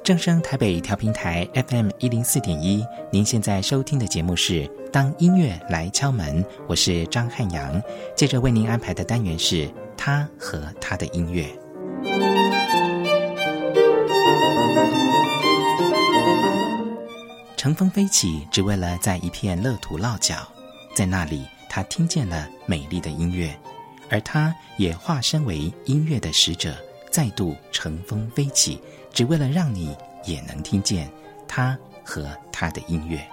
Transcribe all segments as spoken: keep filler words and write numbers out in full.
正声台北调频台 F M 一零四点一，您现在收听的节目是当音乐来敲门，我是张汉阳。接着为您安排的单元是他和他的音乐。乘风飞起，只为了在一片乐土落脚，在那里他听见了美丽的音乐，而他也化身为音乐的使者，再度乘风飞起，只为了让你也能听见他和他的音乐。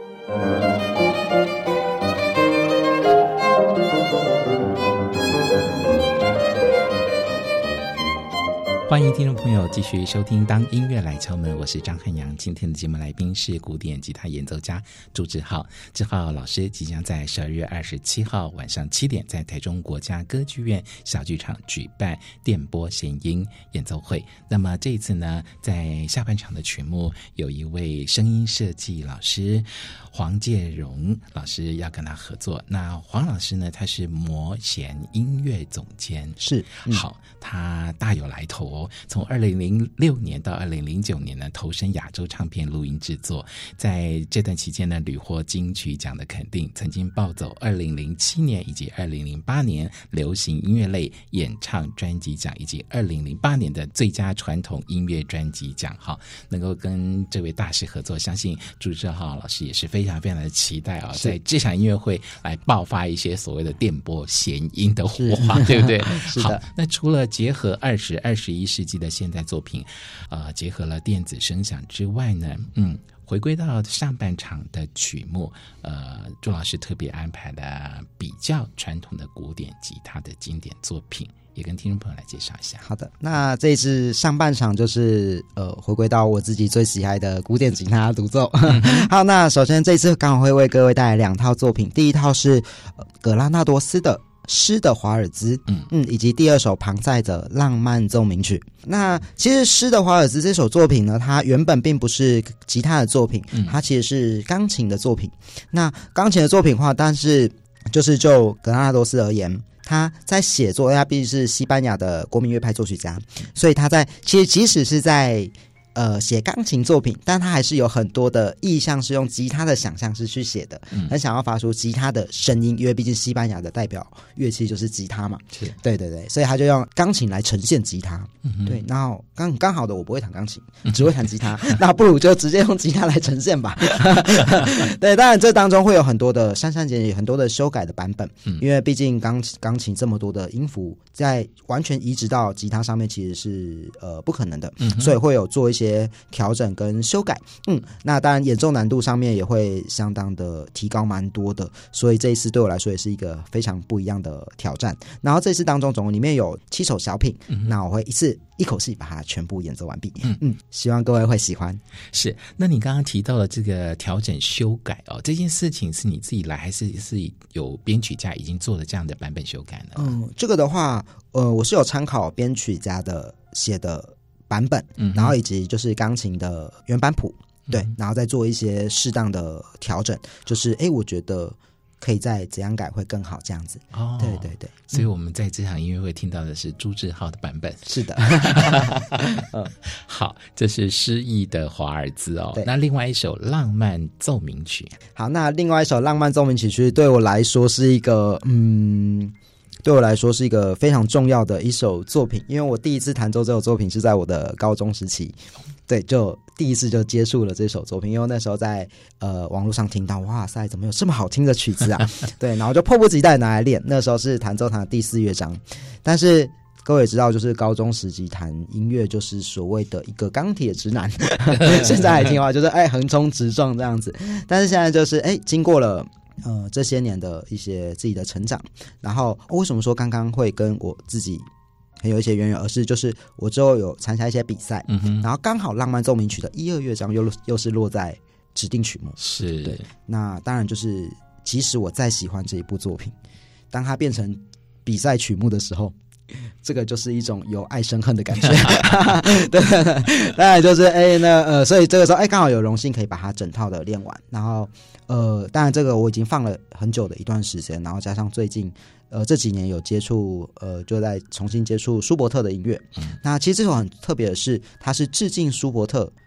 欢迎听众朋友继续收听当音乐来敲门，我是张汉阳。今天的节目来宾是古典吉他演奏家朱志浩。志浩老师即将在十二月二十七号晚上七点在台中国家歌剧院小剧场举办电波弦音演奏会。那么这一次呢，在下半场的曲目有一位声音设计老师黄介荣老师要跟他合作。那黄老师呢，他是魔弦音乐总监， 是、嗯、 好，他大有来头哦。从二零零六年到二零零九年呢，投身亚洲唱片录音制作，在这段期间呢，屡获金曲奖的肯定，曾经抱走二零零七年以及二零零八年流行音乐类演唱专辑奖，以及二零零八年的最佳传统音乐专辑奖。好，能够跟这位大师合作，相信朱志浩老师也是非常非常的期待啊、哦，在这场音乐会来爆发一些所谓的电波弦音的火花，对不对？ 是的。 好，那除了结合二十、二十一世纪的现代作品，呃，结合了电子声响之外呢，嗯，回归到上半场的曲目，呃，朱老师特别安排了比较传统的古典吉他的经典作品，也跟听众朋友来介绍一下。 好的，那这一次上半场就是呃，回归到我自己最喜爱的古典吉他独奏。嗯、好，那首先这一次刚好会为各位带来两套作品，第一套是、呃、格拉纳多斯的诗的华尔兹，嗯嗯，以及第二首庞塞的浪漫奏鸣曲。那其实诗的华尔兹这首作品呢，它原本并不是吉他的作品，它其实是钢琴的作品。那钢琴的作品的话，但是就是就格拉纳多斯而言，他在写作，他毕竟是西班牙的国民乐派作曲家，所以他在其实即使是在呃，写钢琴作品，但他还是有很多的意象是用吉他的想象式去写的，嗯、很想要发出吉他的声音，因为毕竟西班牙的代表乐器就是吉他嘛，是对对对，所以他就用钢琴来呈现吉他。嗯、对，然后刚刚好的我不会弹钢琴，只会弹吉他，那不如就直接用吉他来呈现吧。对，当然这当中会有很多的删删减减，很多的修改的版本，嗯、因为毕竟钢钢琴这么多的音符，在完全移植到吉他上面其实是呃不可能的，嗯、所以会有做一些调整跟修改。嗯，那当然演奏难度上面也会相当的提高蛮多的，所以这一次对我来说也是一个非常不一样的挑战。然后这次当中总共里面有七首小品，嗯、那我会一次一口气把它全部演奏完毕。嗯嗯，希望各位会喜欢。 是，那你刚刚提到了这个调整修改哦，这件事情是你自己来，还是是有编曲家已经做了这样的版本修改呢？嗯， 这个的话，呃，我是有参考编曲家的写的版本，嗯、然后以及就是钢琴的原版谱，对，嗯、然后再做一些适当的调整，就是哎，我觉得可以再怎样改会更好，这样子。哦，对对对， 所以我们在这场音乐会听到的是朱志浩的版本。 是的。 嗯，好，这是诗意的华尔兹哦。那另外一首浪漫奏鸣曲， 好，那另外一首浪漫奏鸣曲其实对我来说是一个嗯。对我来说是一个非常重要的一首作品，因为我第一次弹奏这首作品是在我的高中时期，对，就第一次就接触了这首作品，因为那时候在呃网络上听到，哇塞，怎么有这么好听的曲子啊？对，然后就迫不及待拿来练。那时候是弹奏它的第四乐章，但是各位也知道，就是高中时期弹音乐就是所谓的一个钢铁直男，现在来听的话就是哎横冲直撞这样子，但是现在就是哎经过了。呃，这些年的一些自己的成长，然后、哦、为什么说刚刚会跟我自己很有一些渊源，而是就是我之后有参加一些比赛，嗯哼，然后刚好浪漫奏鸣曲的一二乐章又又是落在指定曲目， 是对。那当然就是即使我再喜欢这一部作品，当它变成比赛曲目的时候，这个就是一种由爱生恨的感觉。对，当然就是哎，那呃，所以这个时候哎，刚好有荣幸可以把它整套的练完，然后呃，当然这个我已经放了很久的一段时间，然后加上最近呃这几年有接触呃，就在重新接触舒伯特的音乐。嗯、那其实这首很特别的是，它是致敬舒伯特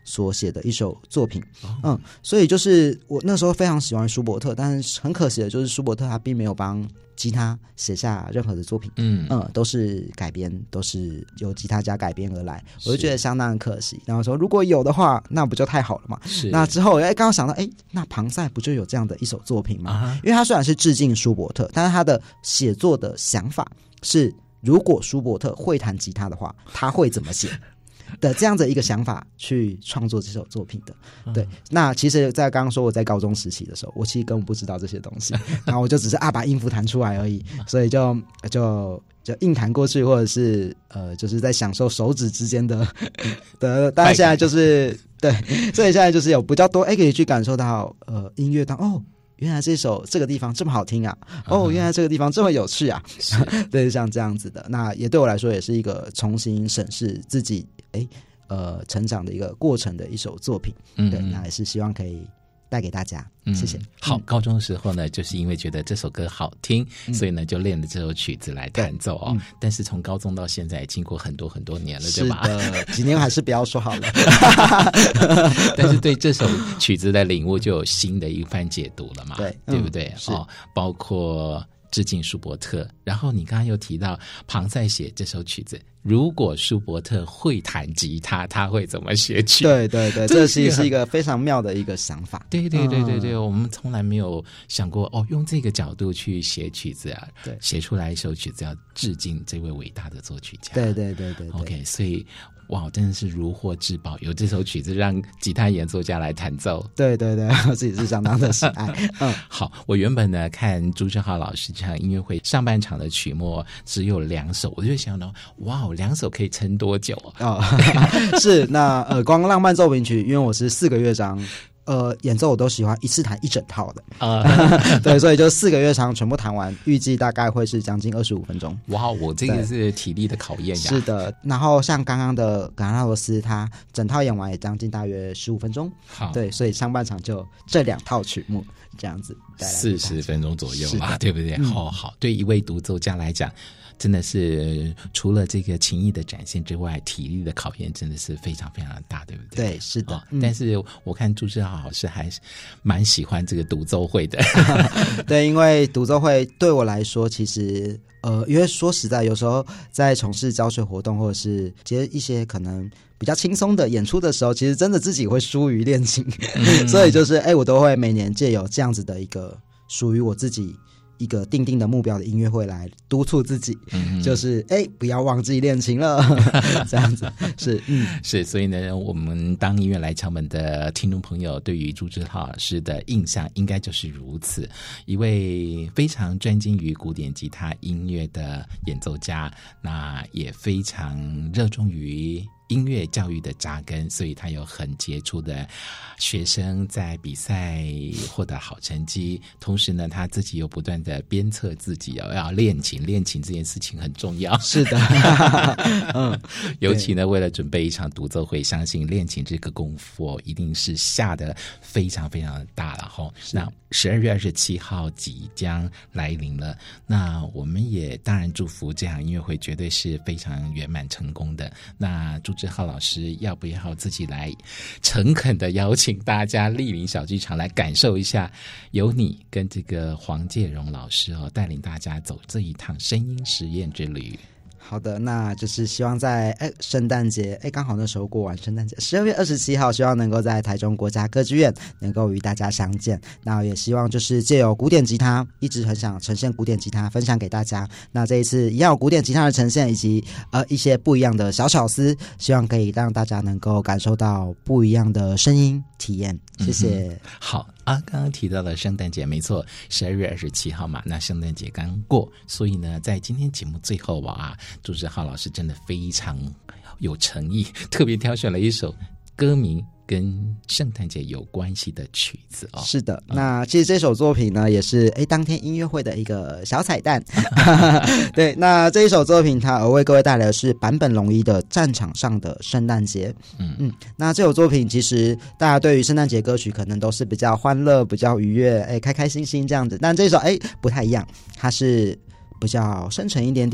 所写的一首作品。嗯，所以就是我那时候非常喜欢舒伯特，但是很可惜的就是舒伯特他并没有帮吉他写下任何的作品，嗯嗯，都是改编，都是由吉他家改编而来，我就觉得相当可惜。然后说如果有的话，那不就太好了嘛？是。那之后哎，刚刚想到，哎，那庞赛不就有这样的一首作品吗？啊、因为他虽然是致敬舒伯特，但是他的写作的想法是，如果舒伯特会弹吉他的话，他会怎么写？的这样的一个想法去创作这首作品的。对，那其实在刚刚说我在高中时期的时候，我其实根本不知道这些东西，然后我就只是啊把音符弹出来而已，所以就就就硬弹过去，或者是呃就是在享受手指之间的的，但是现在就是对，所以现在就是有比较多哎可以去感受到呃音乐当哦。原来这首这个地方这么好听啊！哦，原来这个地方这么有趣啊！对，像这样子的，那也对我来说也是一个重新审视自己哎呃成长的一个过程的一首作品。嗯，对，那也是希望可以带给大家。嗯、谢谢。 好，高中的时候呢，就是因为觉得这首歌好听，嗯、所以呢就练了这首曲子来弹奏哦。嗯、但是从高中到现在，经过很多很多年了，对吧？ 是的，几年还是不要说好了。 但是对这首曲子的领悟就有新的一番解读了嘛？对，对不对？ 嗯、 哦，包括致敬舒伯特，然后你刚刚又提到庞赛写这首曲子，如果舒伯特会弹吉他，他会怎么写曲？ 对对对，这其实是一个非常妙的一个想法。 对对对对对，嗯、我们从来没有想过哦，用这个角度去写曲子啊，对，写出来一首曲子要致敬这位伟大的作曲家。 对对对 对, 对 ，OK， 所以。哇，真的是如获至宝，有这首曲子让吉他演奏家来弹奏。 对对对，我自己是相当的喜爱。嗯， 好，我原本呢看朱志浩老师这场音乐会上半场的曲目只有两首，我就想到，哇，两首可以撑多久啊？ 哦，是那呃，光浪漫奏鸣曲，因为我是四个乐章。呃，演奏我都喜欢一次弹一整套的啊， uh, 对，所以就四个乐章全部弹完，预计大概会是将近二十五分钟。 哇，我这个是体力的考验呀。 是的，然后像刚刚的格拉纳罗斯，他整套演完也将近大约十五分钟。好，对，所以上半场就这两套曲目这样子， 四十分钟左右嘛，对不对？嗯、哦，好，对一位独奏家来讲。真的是除了这个情谊的展现之外，体力的考验真的是非常非常的大，对不对？ 对，是的。哦嗯、但是我看朱志浩老师还是蛮喜欢这个独奏会的。 对，因为独奏会对我来说，其实呃，因为说实在，有时候在从事教学活动或者是接一些可能比较轻松的演出的时候，其实真的自己会疏于练琴，嗯、所以就是哎，我都会每年借有这样子的一个属于我自己。一个定定的目标的音乐会来督促自己，嗯、就是哎，不要忘记练琴了，这样子是，嗯， 是，所以呢，我们当音乐来敲门的听众朋友，对于朱志浩老师的印象应该就是如此，一位非常专精于古典吉他音乐的演奏家，那也非常热衷于音乐教育的扎根，所以他有很杰出的学生在比赛获得好成绩，同时呢他自己又不断的鞭策自己要练琴，练琴这件事情很重要。 是的。 嗯，尤其呢为了准备一场独奏会，相信练琴这个功夫、哦、一定是下得非常非常的大了齁。那十二月二十七号即将来临了，那我们也当然祝福这场音乐会绝对是非常圆满成功的。那朱志浩老师要不要自己来诚恳的邀请大家莅临小剧场来感受一下，由你跟这个黄介荣老师哦带领大家走这一趟声音实验之旅。 好的，那就是希望在哎圣诞节哎刚好那时候过完圣诞节，十二月二十七号，希望能够在台中国家歌剧院能够与大家相见。那也希望就是借由古典吉他，一直很想呈现古典吉他分享给大家。那这一次一样有古典吉他的呈现，以及呃一些不一样的小巧思，希望可以让大家能够感受到不一样的声音体验。谢谢。 嗯、好。啊，刚刚提到了圣诞节，没错，十二月二十七号嘛，那圣诞节刚过，所以呢，在今天节目最后啊，朱志浩老师真的非常有诚意，特别挑选了一首歌名跟圣诞节有关系的曲子哦。 是的，那其实这首作品呢，也是哎当天音乐会的一个小彩蛋。对，那这一首作品，它为各位带来的是坂本龙一的《战场上的圣诞节》。嗯嗯，那这首作品其实大家对于圣诞节歌曲可能都是比较欢乐、比较愉悦，哎开开心心这样子，但这首哎不太一样，它是比较深沉一点点。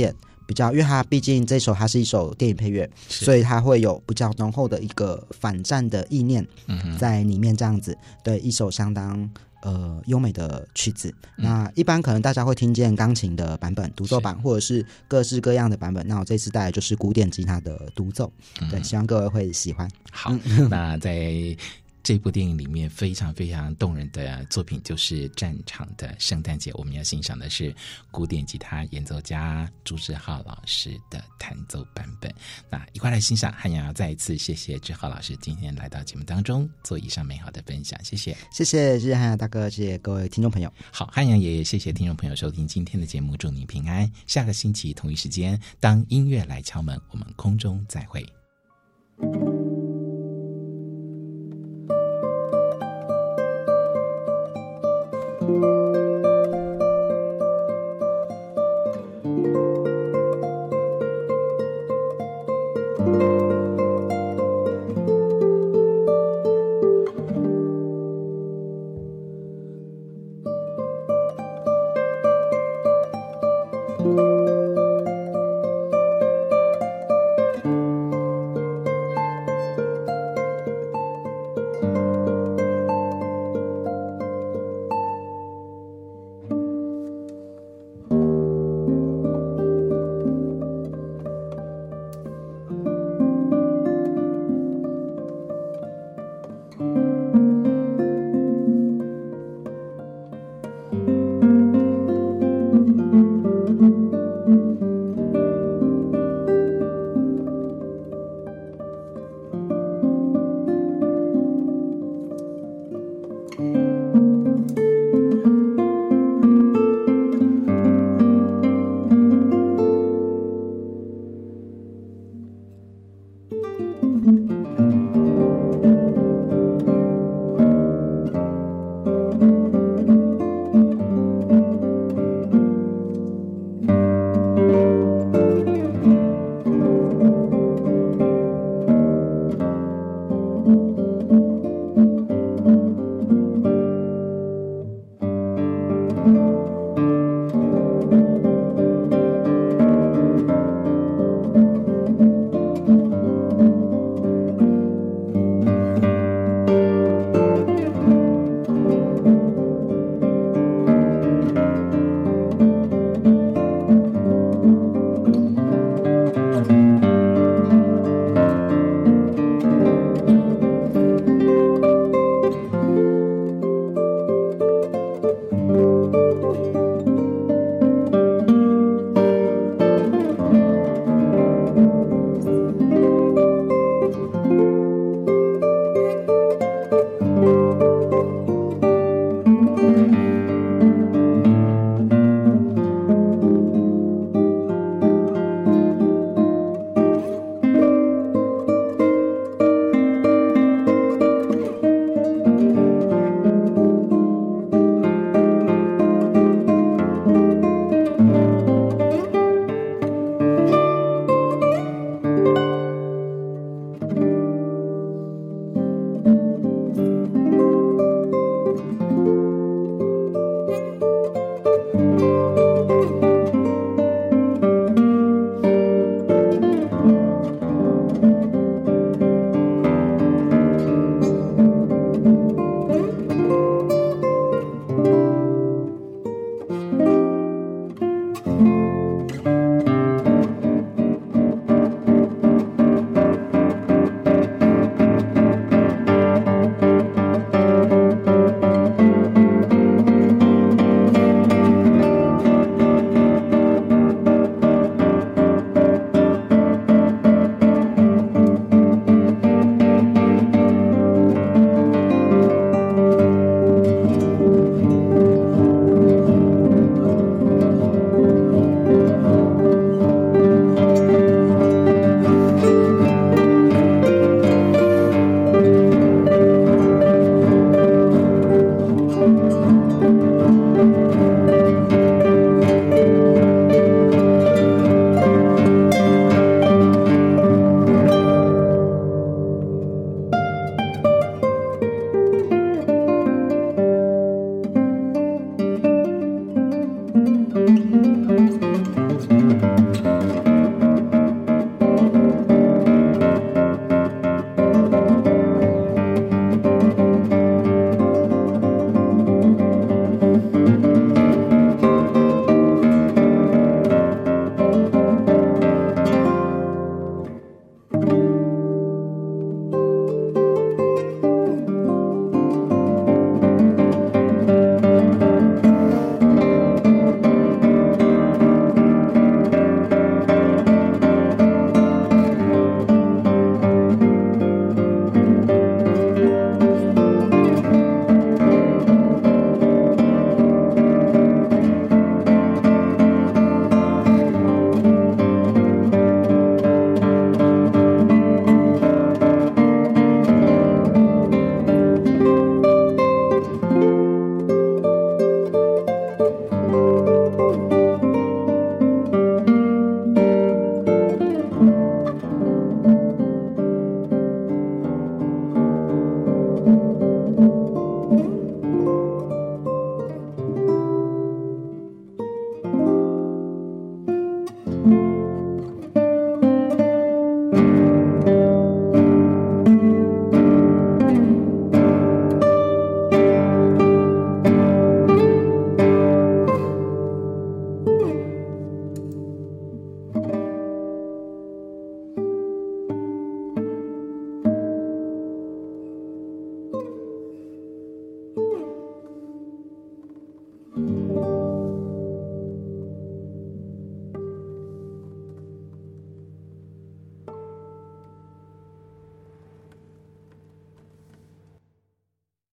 比较，因为它毕竟这首它是一首电影配乐，所以它会有比较浓厚的一个反战的意念在里面，这样子，对，一首相当呃优美的曲子。嗯、那一般可能大家会听见钢琴的版本、独奏版，或者是各式各样的版本。那我这次带来就是古典吉他的独奏，嗯、对，希望各位会喜欢。 好，那在这部电影里面非常非常动人的作品就是《战场的圣诞节》，我们要欣赏的是古典吉他演奏家朱志浩老师的弹奏版本。那一块来欣赏。汉阳要再一次谢谢志浩老师今天来到节目当中做以上美好的分享，谢谢， 谢谢，谢谢汉阳大哥，谢谢各位听众朋友。 好，汉阳也谢谢听众朋友收听今天的节目，祝您平安。下个星期同一时间，当音乐来敲门，我们空中再会。